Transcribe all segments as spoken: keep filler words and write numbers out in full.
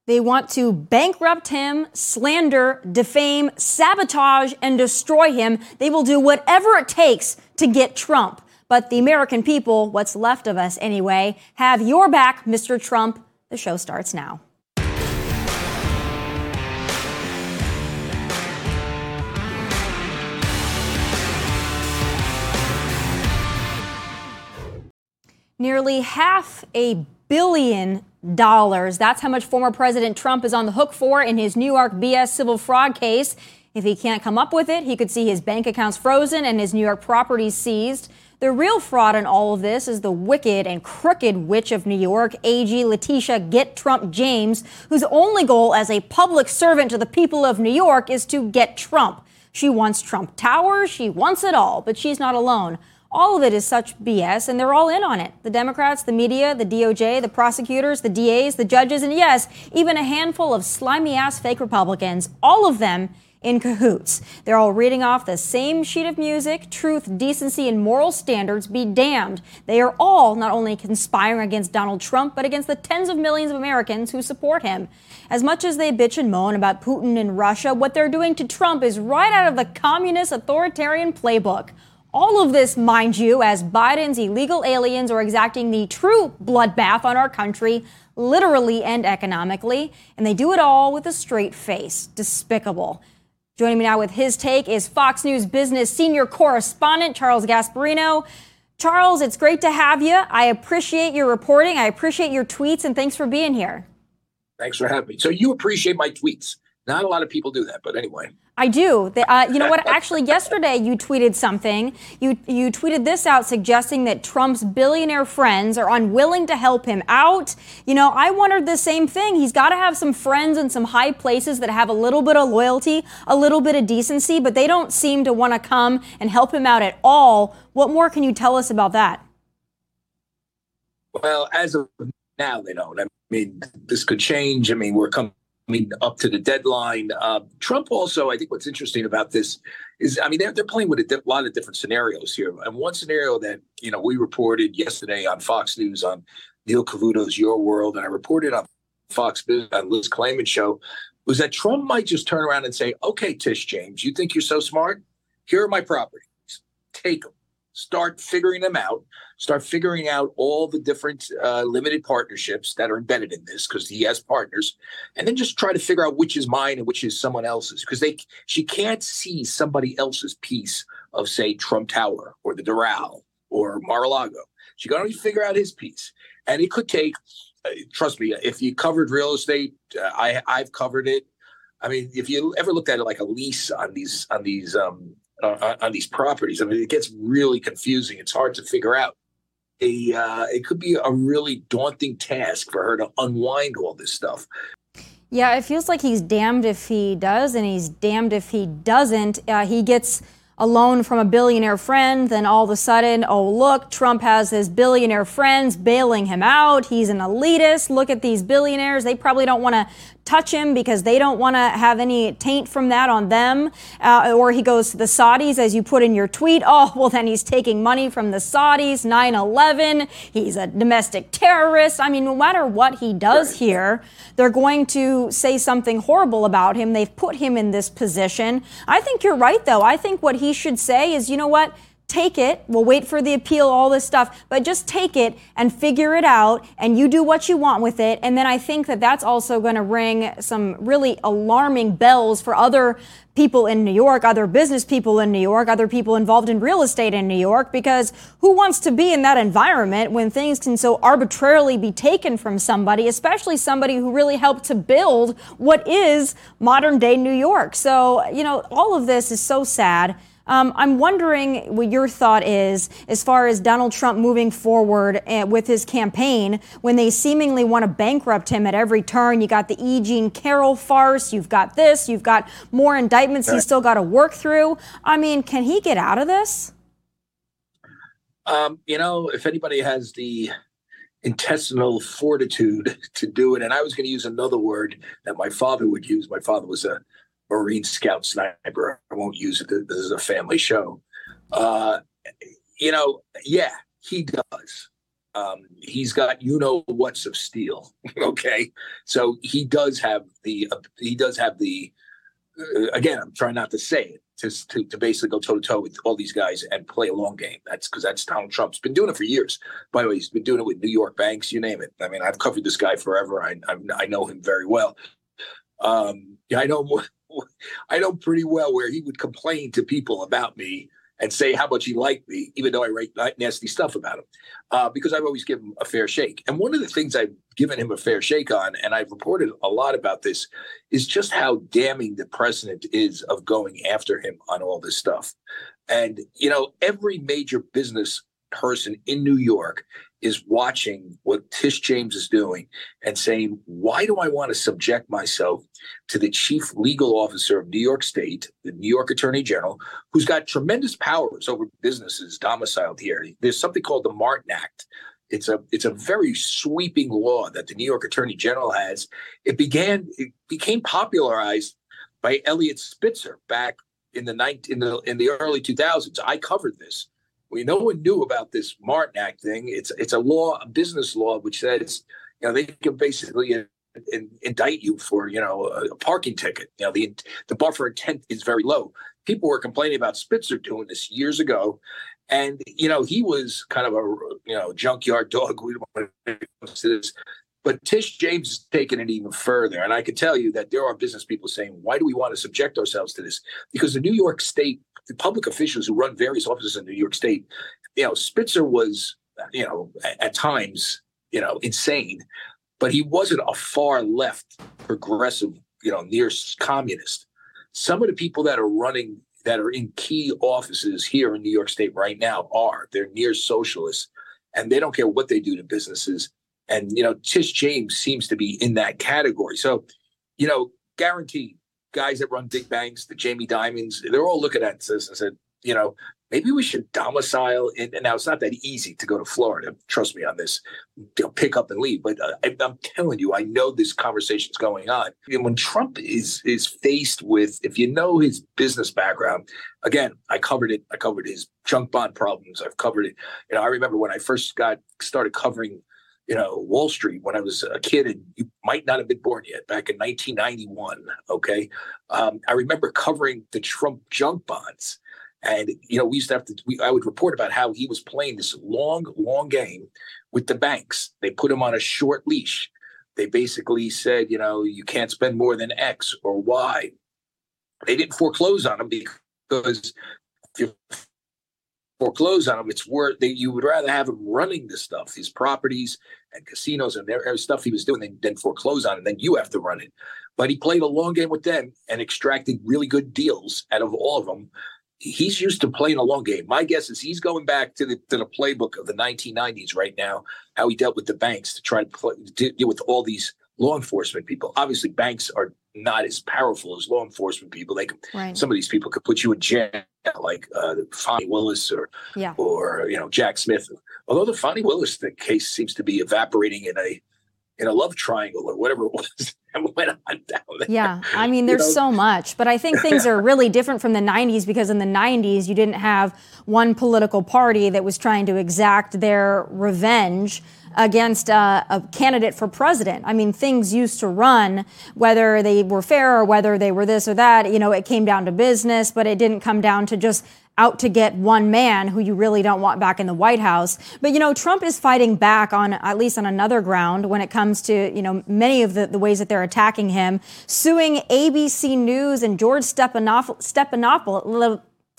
They want to bankrupt him, slander, defame, sabotage, and destroy him. They will do whatever it takes to get Trump. But the American people, what's left of us anyway, have your back, Mister Trump. The show starts now. Nearly half a billion dollars. That's how much former President Trump is on the hook for in his New York B S civil fraud case. If he can't come up with it, he could see his bank accounts frozen and his New York properties seized. The real fraud in all of this is the wicked and crooked witch of New York, A G Letitia Get Trump James, whose only goal as a public servant to the people of New York is to get Trump. She wants Trump Tower, she wants it all, but she's not alone. All of it is such B S, and they're all in on it. The Democrats, the media, the D O J, the prosecutors, the D As, the judges, and yes, even a handful of slimy-ass fake Republicans, all of them in cahoots. They're all reading off the same sheet of music. Truth, decency, and moral standards be damned. They are all not only conspiring against Donald Trump, but against the tens of millions of Americans who support him. As much as they bitch and moan about Putin and Russia, what they're doing to Trump is right out of the communist authoritarian playbook. All of this, mind you, as Biden's illegal aliens are exacting the true bloodbath on our country, literally and economically, and they do it all with a straight face. Despicable. Joining me now with his take is Fox News Business senior correspondent Charles Gasparino. Charles, it's great to have you. I appreciate your reporting. I appreciate your tweets, and thanks for being here. Thanks for having me. So you appreciate my tweets. Not a lot of people do that, but anyway. I do. They, uh, you know what? Actually, yesterday you tweeted something. You you tweeted this out suggesting that Trump's billionaire friends are unwilling to help him out. You know, I wondered the same thing. He's got to have some friends in some high places that have a little bit of loyalty, a little bit of decency, but they don't seem to want to come and help him out at all. What more can you tell us about that? Well, as of now, they don't. I mean, this could change. I mean, we're coming. I mean, up to the deadline. Uh, Trump also, I think what's interesting about this is, I mean, they're, they're playing with a di- lot of different scenarios here. And one scenario that, you know, we reported yesterday on Fox News on Neil Cavuto's Your World, and I reported on Fox Business on Liz Claman's show, was that Trump might just turn around and say, okay, Tish James, you think you're so smart? Here are my properties. Take them. Start figuring them out. Start figuring out all the different uh, limited partnerships that are embedded in this, because he has partners, and then just try to figure out which is mine and which is someone else's, because they she can't see somebody else's piece of, say, Trump Tower or the Doral or Mar-a-Lago. She can only figure out his piece, and it could take. Uh, trust me, if you covered real estate, uh, I I've covered it. I mean, if you ever looked at it like a lease on these on these. Um, Uh, on these properties, I mean, it gets really confusing. It's hard to figure out. A, uh, it could be a really daunting task for her to unwind all this stuff. Yeah, it feels like he's damned if he does, and he's damned if he doesn't. Uh, he gets a loan from a billionaire friend, then all of a sudden, oh, look, Trump has his billionaire friends bailing him out. He's an elitist. Look at these billionaires. They probably don't want to touch him because they don't want to have any taint from that on them. Uh, or he goes to the Saudis, as you put in your tweet. Oh, well, then he's taking money from the Saudis, nine eleven. He's a domestic terrorist. I mean, no matter what he does here, they're going to say something horrible about him. They've put him in this position. I think you're right, though. I think what he should say is, you know what? Take it. We'll wait for the appeal, all this stuff, but just take it and figure it out, and you do what you want with it. And then I think that that's also going to ring some really alarming bells for other people in New York, other business people in New York, other people involved in real estate in New York, because who wants to be in that environment when things can so arbitrarily be taken from somebody, especially somebody who really helped to build what is modern day New York? So, you know, all of this is so sad. Um, I'm wondering what your thought is as far as Donald Trump moving forward uh, with his campaign when they seemingly want to bankrupt him at every turn. You got the E. Jean Carroll farce. You've got this. You've got more indictments he's still got to work through. I mean, can he get out of this? Um, you know, if anybody has the intestinal fortitude to do it, and I was going to use another word that my father would use. My father was a Marine Scout sniper. I won't use it. This is a family show. Uh, you know, yeah, he does. Um, he's got you know what's of steel. Okay, so he does have the uh, he does have the uh, again. I'm trying not to say it to to, to basically go toe to toe with all these guys and play a long game. That's because that's Donald Trump's been doing it for years. By the way, he's been doing it with New York banks, you name it. I mean, I've covered this guy forever. I I, I know him very well. Um, yeah, I know I know pretty well where he would complain to people about me and say how much he liked me, even though I write nasty stuff about him, uh, because I've always given him a fair shake. And one of the things I've given him a fair shake on, and I've reported a lot about this, is just how damning the precedent is of going after him on all this stuff. And, you know, every major business person in New York is watching what Tish James is doing and saying, why do I want to subject myself to the chief legal officer of New York State, the New York Attorney General, who's got tremendous powers over businesses domiciled here? There's something called the Martin Act. It's a it's a very sweeping law that the New York Attorney General has. It began it became popularized by Eliot Spitzer back in the night in the in the early two thousands. I covered this. We no one knew about this Martin Act thing. It's it's a law, a business law, which says, you know, they can basically in, in, indict you for, you know, a, a parking ticket. You know, the the bar for intent is very low. People were complaining about Spitzer doing this years ago, and you know, he was kind of a you know junkyard dog. We don't want to to this, but Tish James is taking it even further. And I can tell you that there are business people saying, why do we want to subject ourselves to this? Because the New York State, the public officials who run various offices in New York State, you know, Spitzer was, you know, at, at times, you know, insane, but he wasn't a far left progressive, you know, near communist. Some of the people that are running, that are in key offices here in New York State right now are, they're near socialists, and they don't care what they do to businesses. And, you know, Tish James seems to be in that category. So, you know, guaranteed guys that run big banks, the Jamie Dimons, they're all looking at this and said, you know, maybe we should domicile in. And now it's not that easy to go to Florida. Trust me on this. They'll pick up and leave. But uh, I, I'm telling you, I know this conversation's going on. And when Trump is is faced with, if you know his business background, again, I covered it. I covered his junk bond problems. I've covered it. You know, I remember when I first got started covering you know, Wall Street when I was a kid, and you might not have been born yet, back in nineteen ninety-one, okay? Um, I remember covering the Trump junk bonds. And, you know, we used to have to, we, I would report about how he was playing this long, long game with the banks. They put him on a short leash. They basically said, you know, you can't spend more than X or Y. They didn't foreclose on him because if you foreclose on him, it's worth that you would rather have him running the stuff, his properties and casinos and their stuff he was doing than, than foreclose on it. Then you have to run it. But he played a long game with them and extracted really good deals out of all of them. He's used to playing a long game. My guess is he's going back to the to the playbook of the nineteen nineties right now, how he dealt with the banks to try to, play, to deal with all these law enforcement people. Obviously, banks are not as powerful as law enforcement people. They can, right. Some of these people could put you in jail, like uh, Fonnie Willis or, yeah. or you know, Jack Smith. Although the Fonnie Willis the case seems to be evaporating in a in a love triangle or whatever it was that went on down there. Yeah, I mean, there's you know? so much. But I think things are really different from the nineties because in the nineties, you didn't have one political party that was trying to exact their revenge against uh, a candidate for president. I mean, things used to run, whether they were fair or whether they were this or that. You know, it came down to business, but it didn't come down to just out to get one man who you really don't want back in the White House. But, you know, Trump is fighting back on at least on another ground when it comes to, you know, many of the, the ways that they're attacking him, suing A B C News and George Stephanopoulos, Stephanopoulos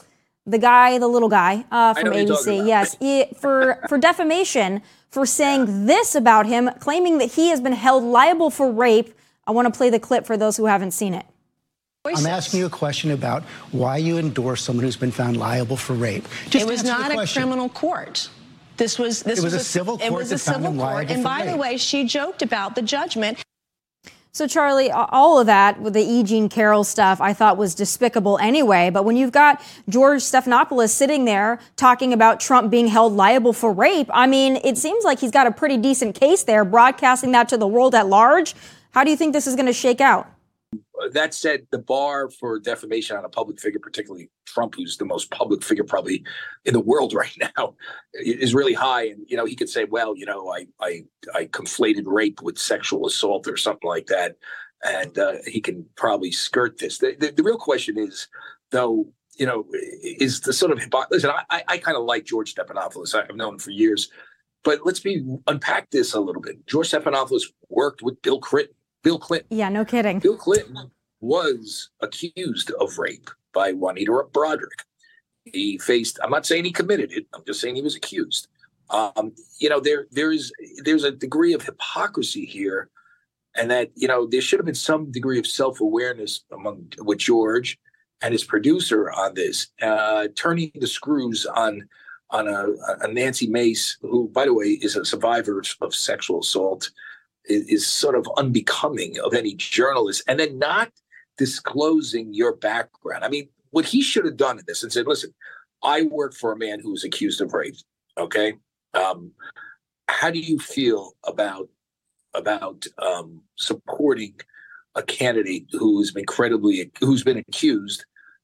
the guy, the little guy uh, from A B C, yes, he, for, for defamation, for saying yeah. this about him, claiming that he has been held liable for rape. I want to play the clip for those who haven't seen it. I'm asking you a question about why you endorse someone who's been found liable for rape. Just it was not a criminal court. This was this it was, was a civil court. It was a civil court. And by the way, she joked about the judgment. So, Charlie, all of that with the E. Jean Carroll stuff I thought was despicable anyway. But when you've got George Stephanopoulos sitting there talking about Trump being held liable for rape, I mean, it seems like he's got a pretty decent case there, broadcasting that to the world at large. How do you think this is going to shake out? that said, the bar for defamation on a public figure, particularly Trump, who's the most public figure probably in the world right now, is really high. And, you know, he could say, well, you know, I I, I conflated rape with sexual assault or something like that. And uh, he can probably skirt this. The, the, the real question is, though, you know, is the sort of hypocrisy. Listen, I, I kind of like George Stephanopoulos. I've known him for years. But let's be unpack this a little bit. George Stephanopoulos worked with Bill Clinton. Bill Clinton. Yeah, no kidding. Bill Clinton was accused of rape by Juanita Broaddrick. He faced, I'm not saying he committed it, I'm just saying he was accused. Um, you know, there there's there's a degree of hypocrisy here, and that, you know, there should have been some degree of self-awareness among with George and his producer on this, uh, turning the screws on on a, a Nancy Mace, who, by the way, is a survivor of sexual assault, is, is sort of unbecoming of any journalist, and then not disclosing your background. I mean, what he should have done in this and said, listen, I work for a man who was accused of rape. Okay. Um, how do you feel about, about um, supporting a candidate who's been credibly, who's been accused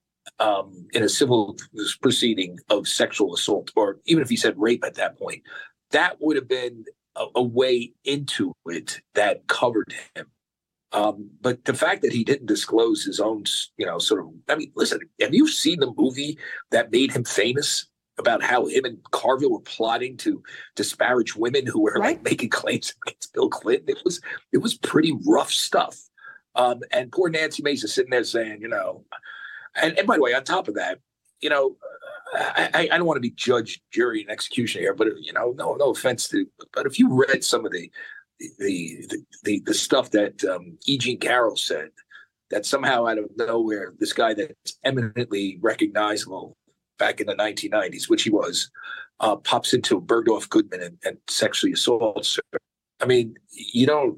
um, in a civil proceeding of sexual assault, or even if he said rape at that point? That would have been a, a way into it that covered him. Um, but the fact that he didn't disclose his own, you know, sort of, I mean, listen, have you seen the movie that made him famous about how him and Carville were plotting to disparage women who were right. like making claims against Bill Clinton? It was, it was pretty rough stuff. Um, and poor Nancy Mace is sitting there saying, you know, and, and by the way, on top of that, you know, I, I, I don't want to be judge, jury, and executioner here, but, you know, no, no offense to, but if you read some of the, The, the the the stuff that um, E. Jean Carroll said, that somehow out of nowhere, this guy that's eminently recognizable back in the nineteen nineties, which he was, uh, pops into Bergdorf Goodman and, and sexually assaults her. I mean, you don't.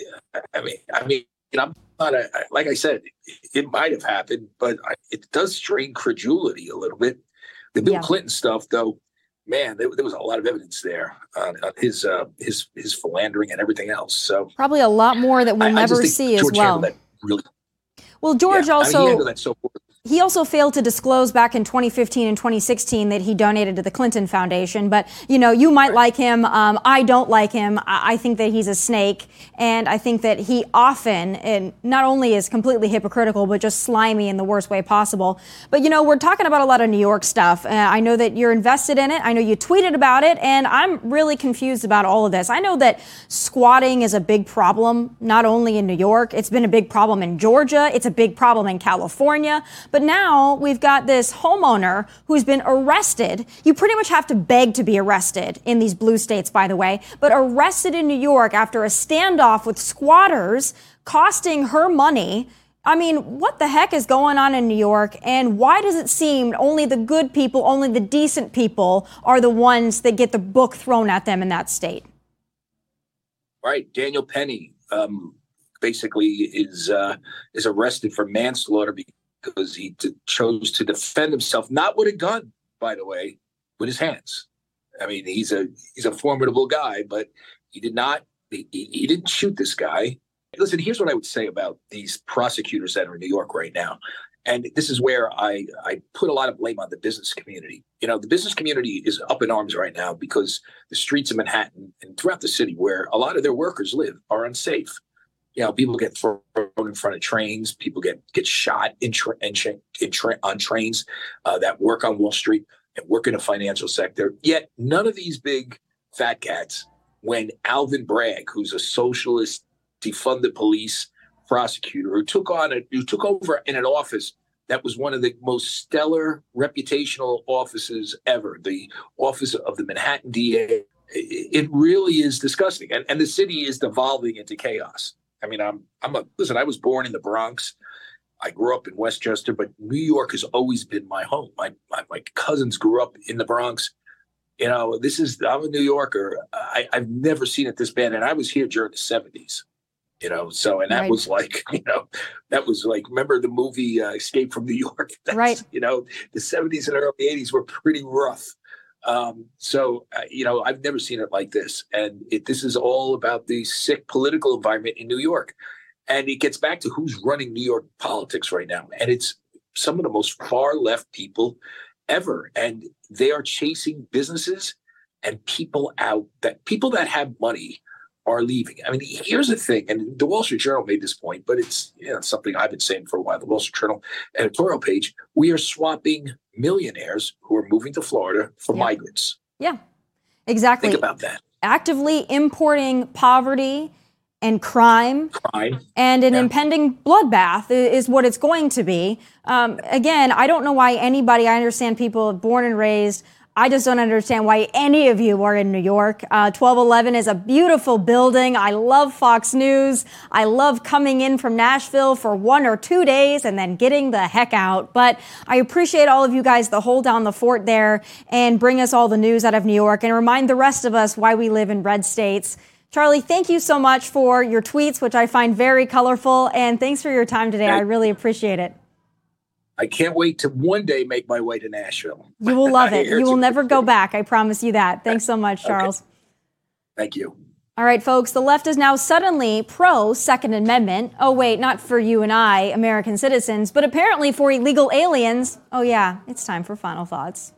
I mean, I mean, I'm not a, like I said, it might have happened, but it does strain credulity a little bit. The Bill yeah. Clinton stuff, though. Man, there, there was a lot of evidence there on, on his uh, his his philandering and everything else. So probably a lot more that we'll I, never I see George as well. That really, well, George yeah, also. I mean, he handled that so poorly. He also failed to disclose back in twenty fifteen and twenty sixteen that he donated to the Clinton Foundation. But, you know, you might like him. Um, I don't like him. I, I think that he's a snake. And I think that he often, and not only is completely hypocritical, but just slimy in the worst way possible. But, you know, we're talking about a lot of New York stuff. Uh, I know that you're invested in it. I know you tweeted about it. And I'm really confused about all of this. I know that squatting is a big problem, not only in New York. It's been a big problem in Georgia. It's a big problem in California. But now we've got this homeowner who's been arrested. You pretty much have to beg to be arrested in these blue states, by the way, but arrested in New York after a standoff with squatters, costing her money. I mean, what the heck is going on in New York? And why does it seem only the good people, only the decent people are the ones that get the book thrown at them in that state? Right. Daniel Penny um, basically is uh, is arrested for manslaughter because because he t- chose to defend himself, not with a gun, by the way, with his hands. I mean, he's a he's a formidable guy, but he did not, he, he didn't shoot this guy. Listen, here's what I would say about these prosecutors that are in New York right now. And this is where I, I put a lot of blame on the business community. You know, the business community is up in arms right now because the streets of Manhattan and throughout the city where a lot of their workers live are unsafe. You know, people get thrown in front of trains. People get get shot in, tra- in, tra- in tra- on trains uh, that work on Wall Street and work in the financial sector. Yet none of these big fat cats, when Alvin Bragg, who's a socialist, defunded police prosecutor, who took on a, who took over in an office that was one of the most stellar reputational offices ever, the office of the Manhattan D A. It really is disgusting, and and the city is devolving into chaos. I mean, I'm, I'm a, listen, I was born in the Bronx. I grew up in Westchester, but New York has always been my home. My, my, my cousins grew up in the Bronx. You know, this is, I'm a New Yorker. I, I've never seen it this bad. And I was here during the seventies, you know, so, and that right. was like, you know, that was like, remember the movie uh, Escape from New York? That's, right. You know, the seventies and early eighties were pretty rough. Um, so, uh, you know, I've never seen it like this. And it, this is all about the sick political environment in New York. And it gets back to who's running New York politics right now. And it's some of the most far left people ever. And they are chasing businesses and people out, that people that have money are leaving. I mean, here's the thing, and the Wall Street Journal made this point, but it's, you know, something I've been saying for a while. The Wall Street Journal editorial page, we are swapping millionaires who are moving to Florida for yeah. migrants. Yeah, exactly. Think about that. Actively importing poverty and crime, crime. and an yeah. impending bloodbath is what it's going to be. Um, again, I don't know why anybody, I understand people born and raised, I just don't understand why any of you are in New York. Uh, twelve eleven is a beautiful building. I love Fox News. I love coming in from Nashville for one or two days and then getting the heck out. But I appreciate all of you guys that hold down the fort there and bring us all the news out of New York and remind the rest of us why we live in red states. Charlie, thank you so much for your tweets, which I find very colorful. And thanks for your time today. I really appreciate it. I can't wait to one day make my way to Nashville. You will love it. You will never go back. I promise you that. Thanks so much, Charles. Okay. Thank you. All right, folks, the left is now suddenly pro Second Amendment. Oh, wait, not for you and I, American citizens, but apparently for illegal aliens. Oh, yeah, it's time for Final Thoughts.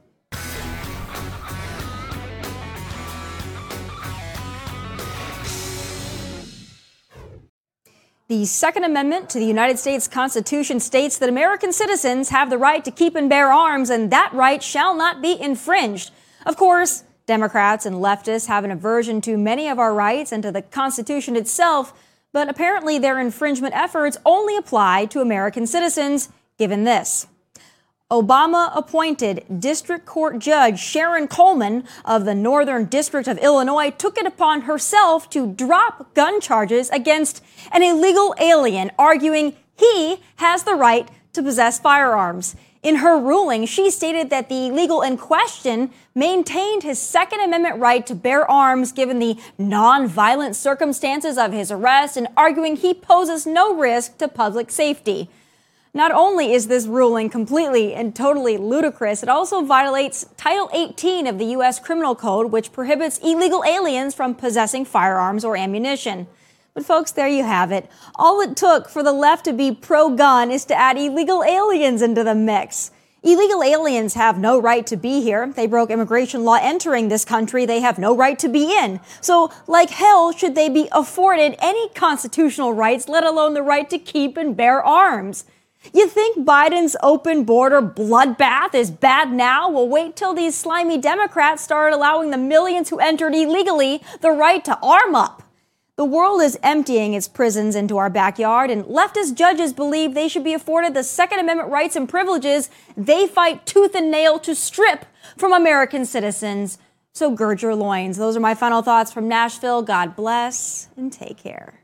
The Second Amendment to the United States Constitution states that American citizens have the right to keep and bear arms, and that right shall not be infringed. Of course, Democrats and leftists have an aversion to many of our rights and to the Constitution itself, but apparently their infringement efforts only apply to American citizens, given this. Obama-appointed District Court Judge Sharon Coleman of the Northern District of Illinois took it upon herself to drop gun charges against an illegal alien, arguing he has the right to possess firearms. In her ruling, she stated that the illegal in question maintained his Second Amendment right to bear arms given the non-violent circumstances of his arrest and arguing he poses no risk to public safety. Not only is this ruling completely and totally ludicrous, it also violates Title eighteen of the U S Criminal Code, which prohibits illegal aliens from possessing firearms or ammunition. But folks, there you have it. All it took for the left to be pro-gun is to add illegal aliens into the mix. Illegal aliens have no right to be here. They broke immigration law entering this country. They have no right to be in. So, like hell, should they be afforded any constitutional rights, let alone the right to keep and bear arms? You think Biden's open border bloodbath is bad now? Well, wait till these slimy Democrats start allowing the millions who entered illegally the right to arm up. The world is emptying its prisons into our backyard, and leftist judges believe they should be afforded the Second Amendment rights and privileges they fight tooth and nail to strip from American citizens. So gird your loins. Those are my final thoughts from Nashville. God bless and take care.